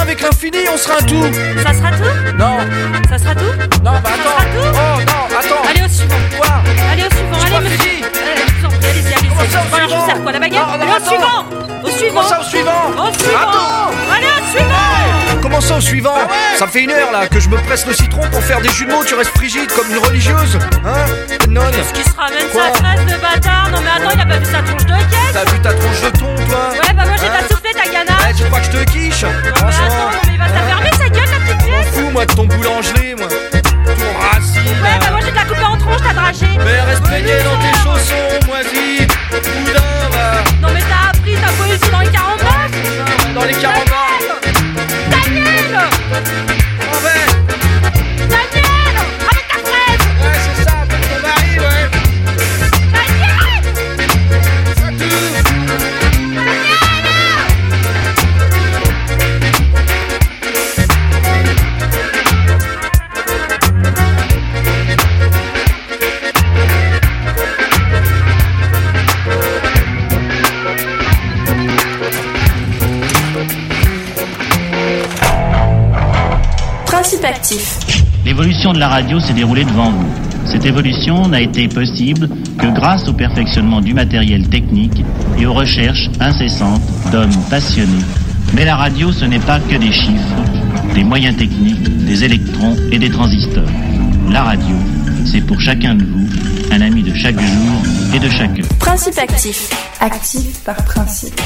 avec l'infini, on sera un tout. Ça sera tout? Non. Ça sera tout? Non, bah attends. Ça sera tout? Oh non, attends. Allez au suivant. Quoi? Allez au suivant, allez monsieur. Allez-y. Comment ça, au Voilà, je suivant? vous sers quoi, la baguette? Non, Allez au attends. suivant. Au suivant. Comment ça, au suivant? Au suivant. Attends. Allez au suivant. Comment ça au suivant? Ah ouais. Ça fait 1 heure là que je me presse le citron pour faire des jus de mots, tu restes frigide comme une religieuse. Hein? Non. Qu'est-ce qui se ramène Quoi? sa fraise de bâtard? Non mais attends, il a pas vu sa tronche de caisse? T'as vu ta tronche de thon, toi? Ouais, bah moi j'ai Hein? pas soufflé ta ganache. Tu crois que je te quiche? Non mais Franchement. attends, non mais il va se la fermer sa gueule la petite pièce. Fous moi de ton boulangerie, moi. Ton racine. Ouais, bah moi j'ai de la couper en tronche, t'as dragé. Mais reste baigné dans tes chaussons, moisi. Boudin, va. Non mais t'as appris ta poésie dans les 49? Dans les 40 Daniel! En vrai. Daniel! Avec ta fraise! Ouais, c'est ça, avec ton mari, ouais. Daniel! Ça tue. Principe actif. L'évolution de la radio s'est déroulée devant vous. Cette évolution n'a été possible que grâce au perfectionnement du matériel technique et aux recherches incessantes d'hommes passionnés. Mais la radio, ce n'est pas que des chiffres, des moyens techniques, des électrons et des transistors. La radio, c'est pour chacun de vous un ami de chaque jour et de chaque heure. Principe actif. Actif par principe.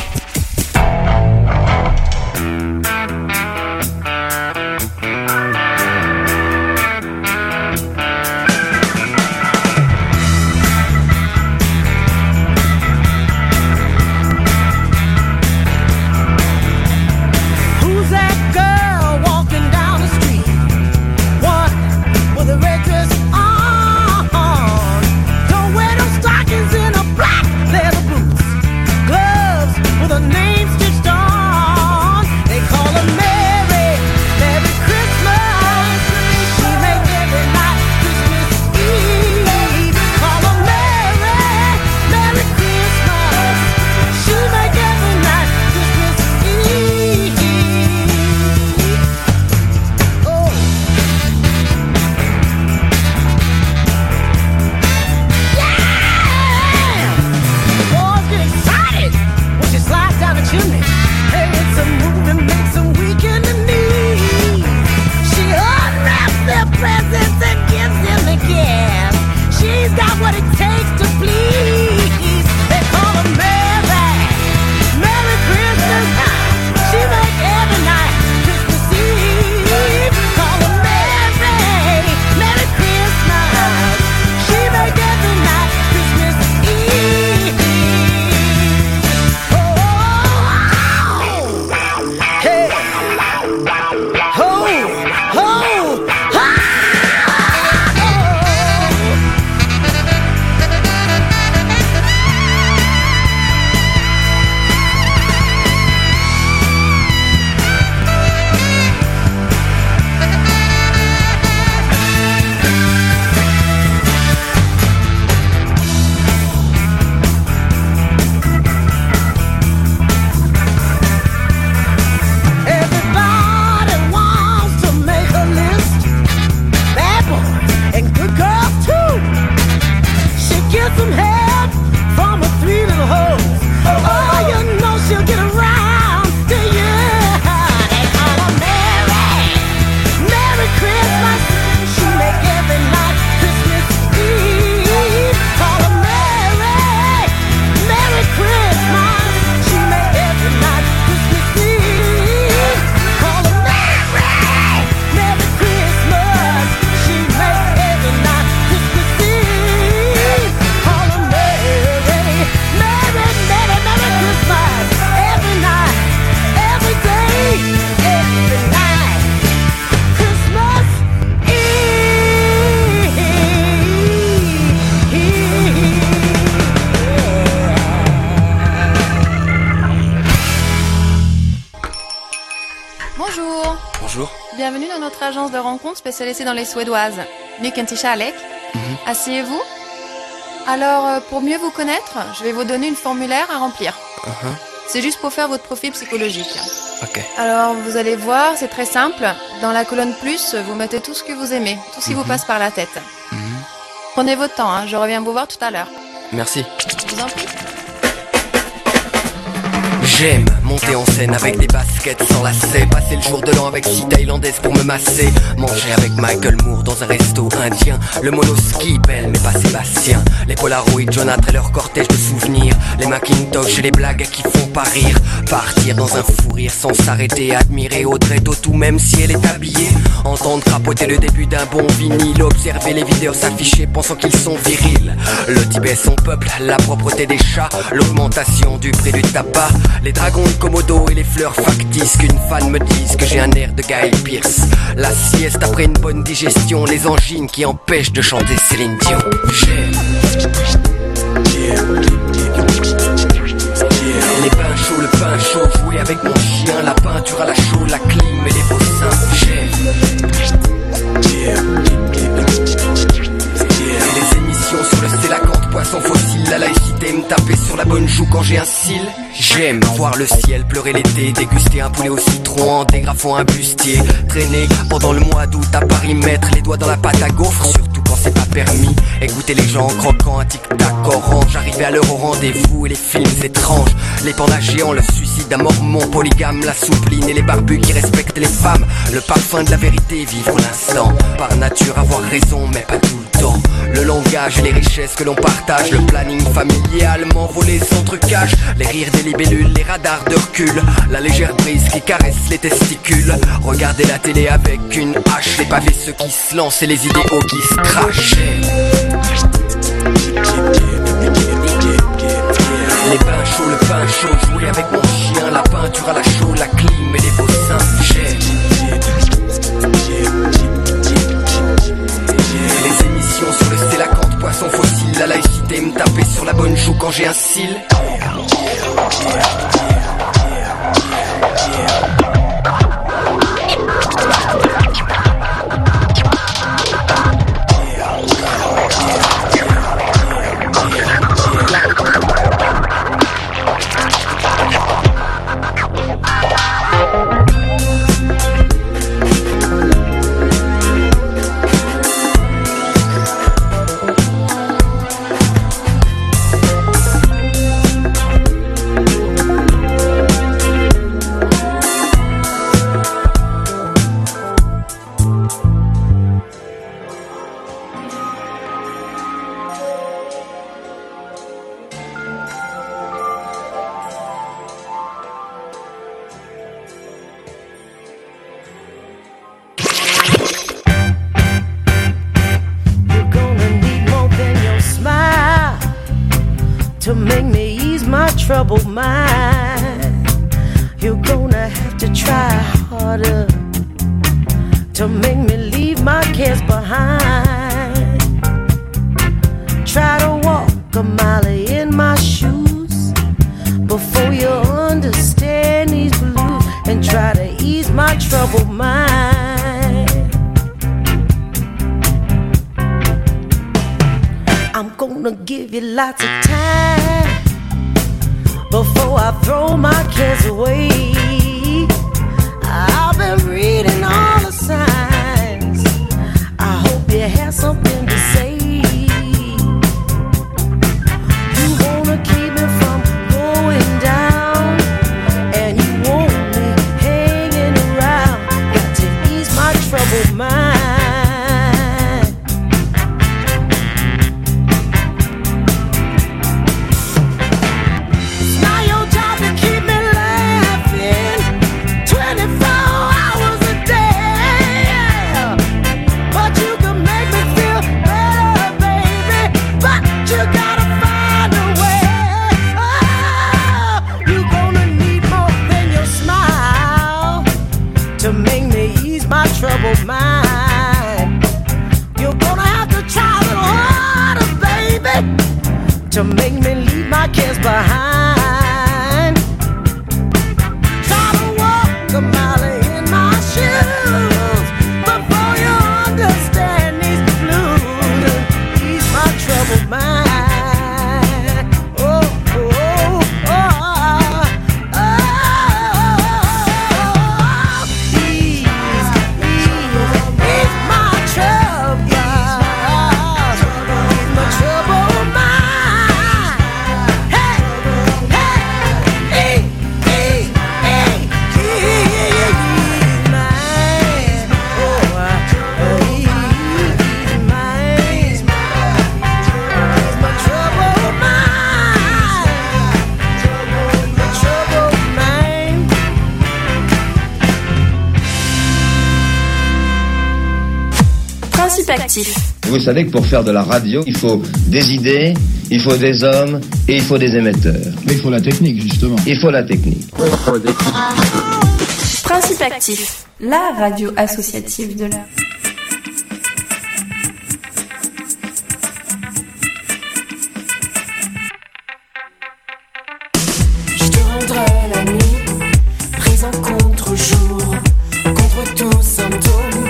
Bienvenue dans notre agence de rencontres spécialisée dans les Suédoises. Nu kan till kärlek. Asseyez-vous. Alors, pour mieux vous connaître, je vais vous donner une formulaire à remplir. C'est juste pour faire votre profil psychologique. Ok. Alors, vous allez voir, c'est très simple. Dans la colonne plus, vous mettez tout ce que vous aimez, tout ce qui vous passe par la tête. Prenez votre temps, hein, je reviens vous voir tout à l'heure. Merci. Je vous en prie. J'aime monter en scène avec des baskets sans lacets, passer le jour de l'an avec 6 thaïlandaises pour me masser, manger avec Michael Moore dans un resto indien, le monoski, belle mais pas Sébastien, les Polaroids, Jonathan et leur cortège de souvenirs, les Macintosh et les blagues qui font pas rire, partir dans un fou rire sans s'arrêter, admirer Audrey Tautou même si elle est habillée, entendre crapoter le début d'un bon vinyle, observer les vidéos s'afficher pensant qu'ils sont virils, le Tibet son peuple, la propreté des chats, l'augmentation du prix du tabac, les dragons de Komodo et les fleurs factices qu'une fan me dise que j'ai un air de Guy Pearce. La sieste après une bonne digestion, les angines qui empêchent de chanter Céline Dion. J'aime les bains chauds, le pain chaud, jouer avec mon chien, la peinture à la chaux, la clim et les beaux seins. J'aime les émissions sur le Stélacanthe, poisson fossile, la laïcité, me taper sur la bonne joue quand j'ai un cil. J'aime voir le ciel pleurer l'été, déguster un poulet au citron en dégrafant un bustier, traîner pendant le mois d'août à Paris, mettre les doigts dans la pâte à gaufre, surtout quand c'est pas permis, écouter les gens en croquant un tic-tac orange, arriver à l'heure au rendez-vous et les films étranges, les pandas géants, le suicide d'un mormon polygame, la soupline et les barbus qui respectent les femmes, le parfum de la vérité, vivre l'instant, par nature avoir raison mais pas tout le temps, le langage et les richesses que l'on partage, le planning familial m'envoler sans trucage, les rires des libellules, les radars de recul, la légère brise qui caresse les testicules, regarder la télé avec une hache, les pavés ceux qui se lancent et les idéaux qui se crachent. Les bains chauds, le pain chaud, jouer avec mon chien, la peinture à la chaux, la clim et les beaux seins. Les émissions sur le Stélacanthe, poisson fossile, la laïcité, me taper sur la bonne joue quand j'ai un cil. To make me ease my troubled mind, you're gonna have to try harder to make me leave my cares behind. Try to walk a mile in my shoes before you understand these blues, and try to ease my troubled mind. I'm gonna give you lots of time before I throw my cares away. I've been reading all the signs, I hope you have something to say. You wanna keep me from going down, and you want me hanging around. Got to ease my troubled mind. Troubled mind, you're gonna have to try a little harder, baby, to make me leave my cares behind. Try to walk a mile in my shoes before you understand these blues and ease my troubled mind. Oh, oh, oh, oh, oh. Principe actif. Vous savez que pour faire de la radio, il faut des idées, il faut des hommes et il faut des émetteurs. Mais il faut la technique, justement. Il faut la technique. Principe actif, la radio associative de l'heure. Je te rendrai la nuit, présent contre jour, contre tout symptôme.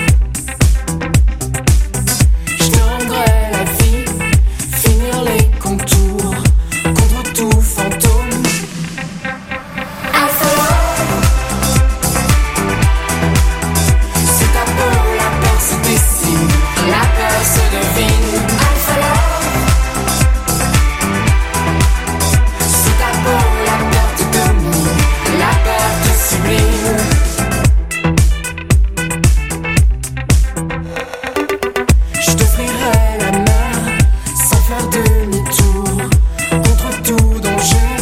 Je te rendrai la vie, finir les contours, contre tout fantôme. Alpha Love, c'est ta peau, la peur se dessine, la peur se devine. Alpha Love, c'est ta peau, la peur te domine, la peur te sublime. Je t'offrirai la mer sans faire demi-tour, contre tout danger.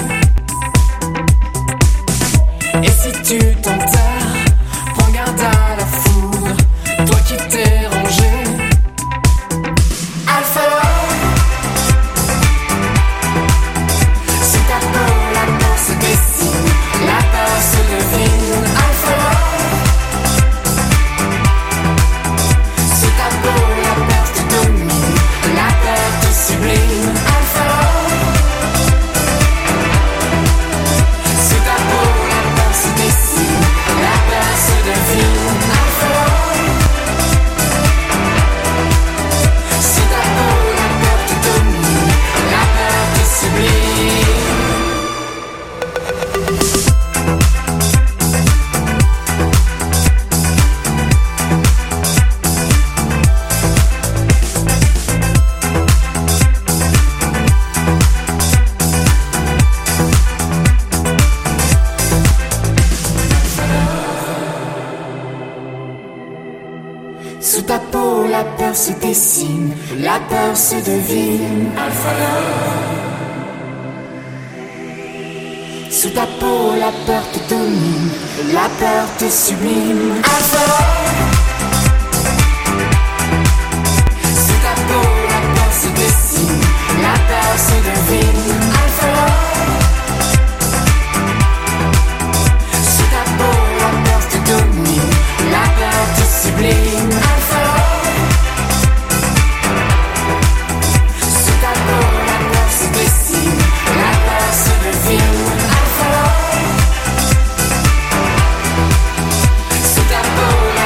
Et si tu t'enterres, prends garde à la foudre, toi qui t'es rangé. Alpha Love, c'est ta peau, la peur se dessine, la peur se devine. Alpha Love, c'est ta peau, la peur te domine, la peur te sublime. Alpha Love, c'est ta peau, la peur se dessine, la peur se devine. Alpha Love, c'est ta peau, la peur te domine, la peur te sublime. Sous ta peau, la peur se dessine, la peur se devine. Alpha Love. Sous ta peau, la peur te domine, la peur te sublime. Alpha Love. Sous ta peau, la peur se dessine, la peur se devine. Alpha Love. Sous ta peau, la peur te domine, la peur te sublime. Alpha Love. Sous ta peau, la peur se dessine, la peur se devine. Alpha Love. Sous ta peau,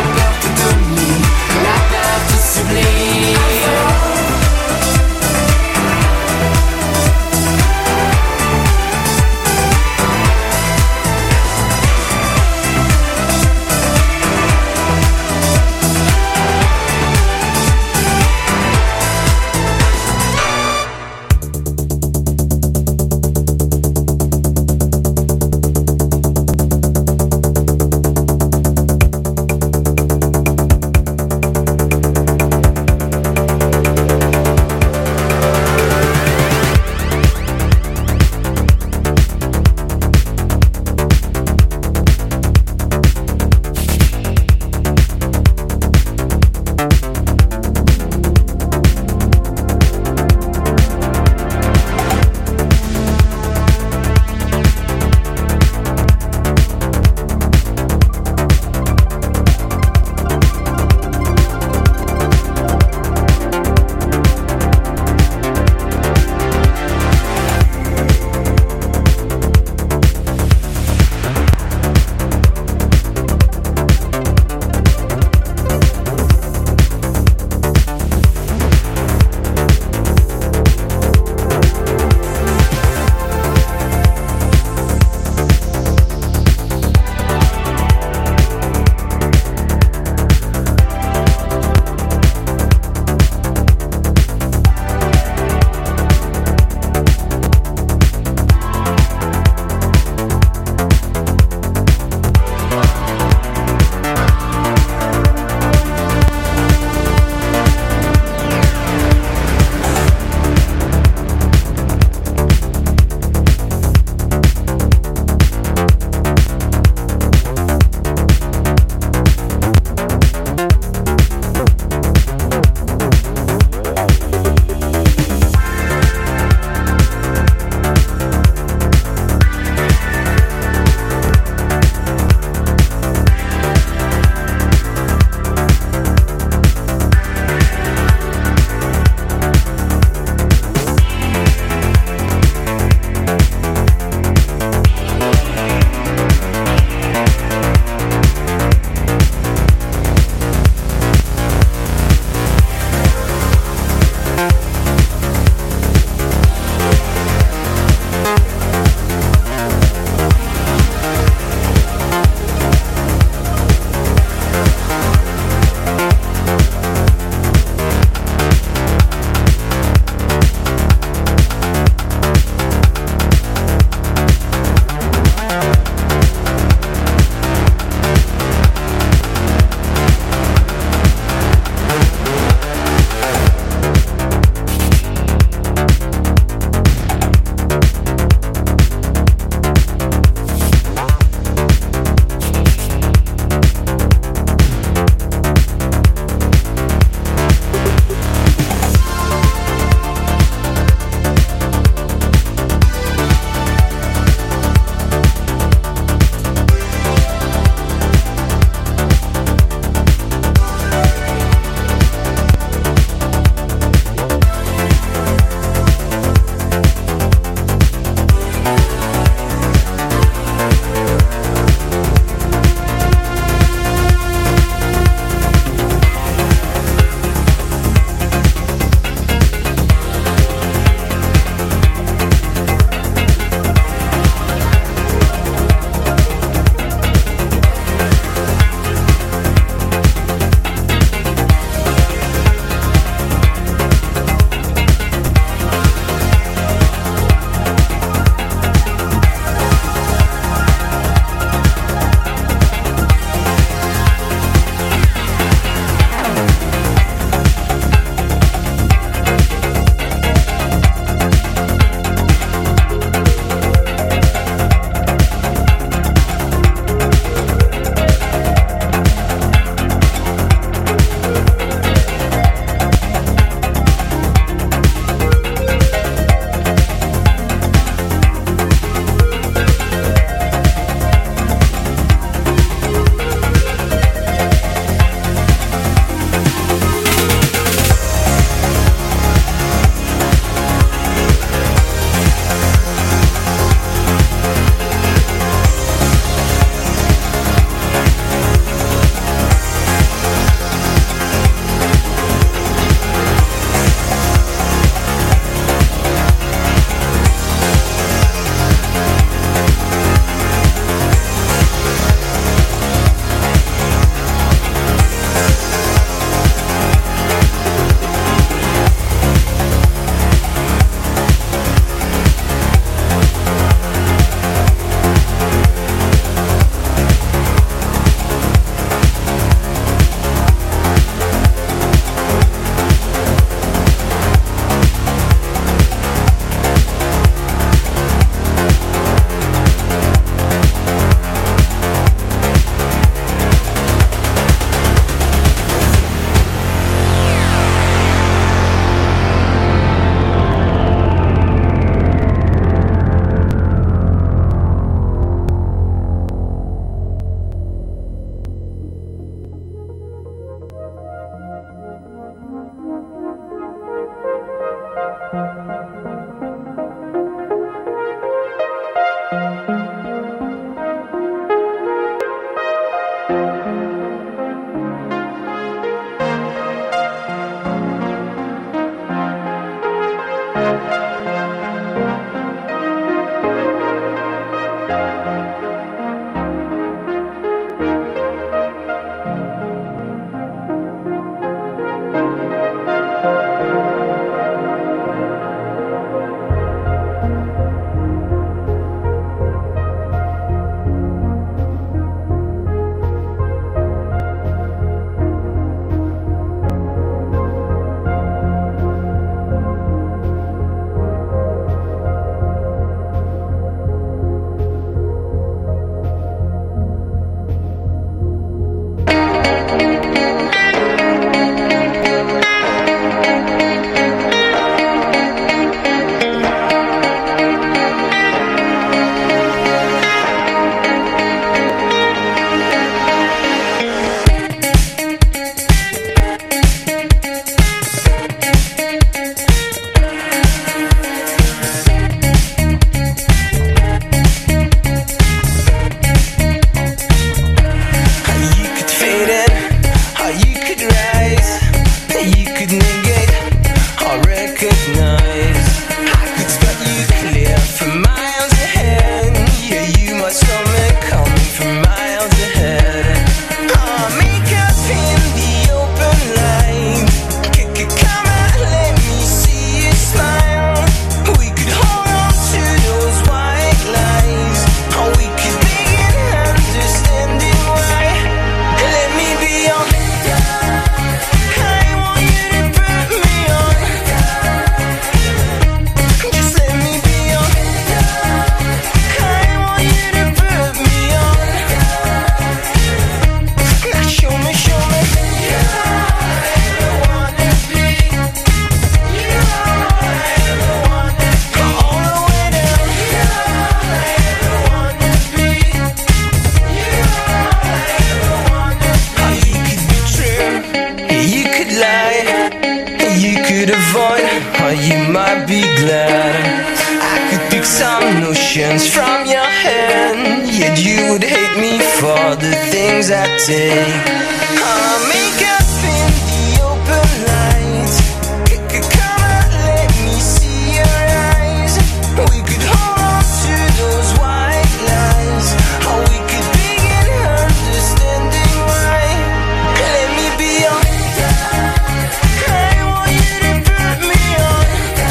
you might be glad I could pick some notions from your hand, yet you would hate me for the things I take. Make up in the open light. Come on, let me see your eyes. We could hold on to those white lies, or we could begin understanding why. Let me be your, I want you to put me on.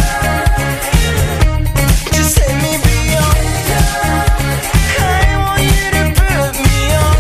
Just let me be your, I want you to put me on.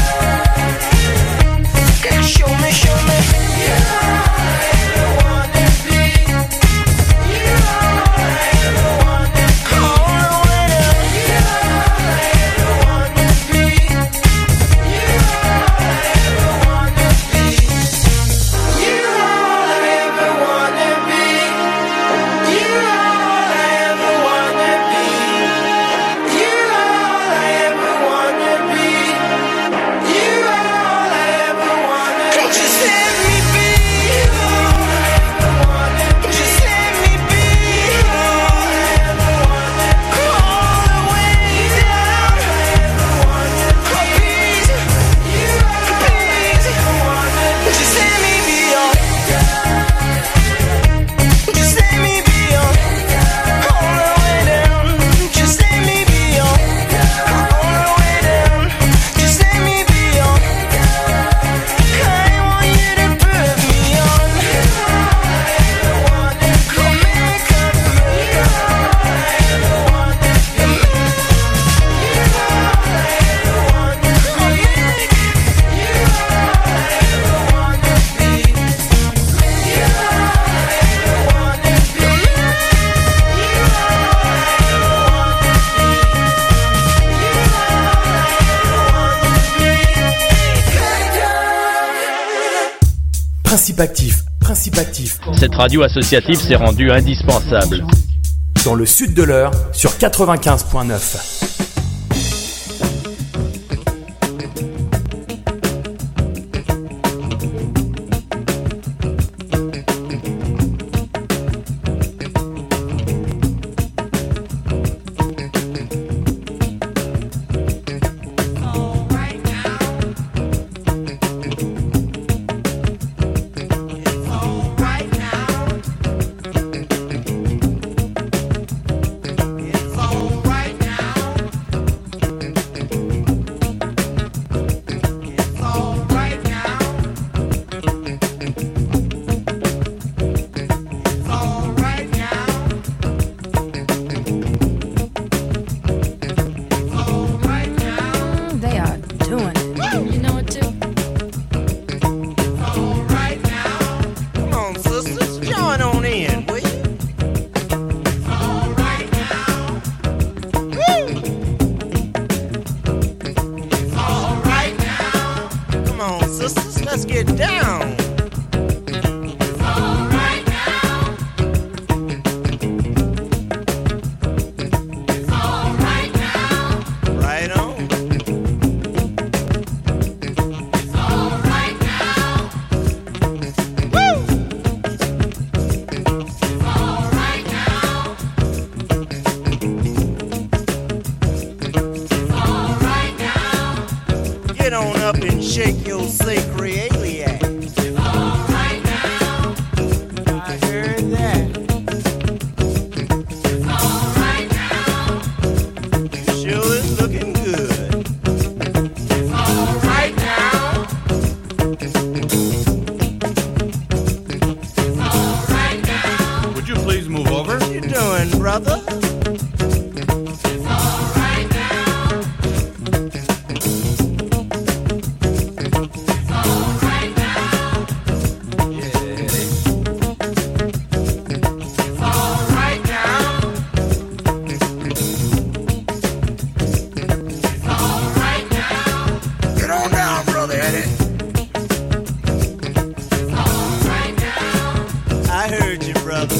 Show me, show me. You're all I ever wanna be. You're all I ever wanna be. All the way down. You're all I ever wanna be. You're all I ever wanna be. You're all I ever wanna be. You're all I ever wanna be. You're all I ever wanna be. You're all I ever wanna be. Just let me be all I ever wanna be. Just let me be all I ever wanna be. All the way down. All I ever wanna be. Please, you're all I ever wanna be. Just let me be all. Just let me be all the way down. Just let me be all the way down. Just let me be all. I want you to put me on. You're all I ever wanna be. Make up for you're all I ever wanna be. You're all I ever wanna be. You're all I ever wanna be. You're all I ever wanna be. You're all I ever wanna be. You're all I ever wanna be. Principe actif, principe actif. Cette radio associative s'est rendue indispensable. Dans le sud de l'Eure, sur 95.9. They are doing it. You know it too. Come on, sisters, join on in, will you? All right now. Woo! All right now. Come on, sisters, let's get down. All right now. All right now. Right on. All right now. Woo! All right now. All right now. Get on up and shake your sacroiliac. All right now. I heard that. All right now. You sure is looking good. All right now. All right now. Would you please move over? What you doing, brother? All right now. All right now. Yeah. All right now. All right now. Get on down, brother Eddie. All right now. I heard you, brother.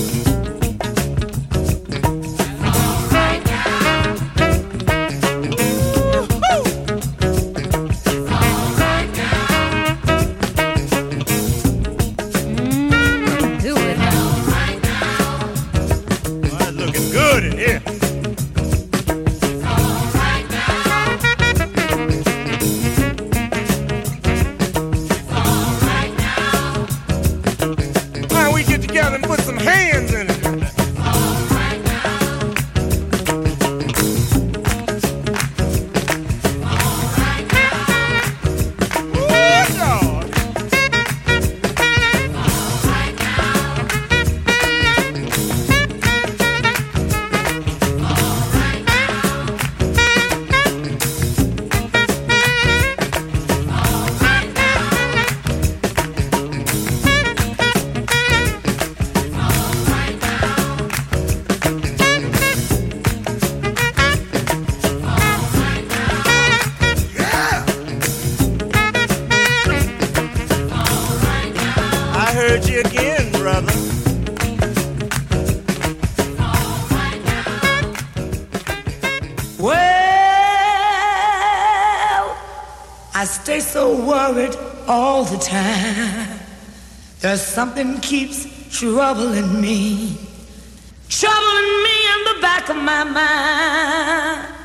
All right now. Woo-hoo. All right now. around and put some hands in it. I stay so worried all the time. There's something keeps troubling me in the back of my mind.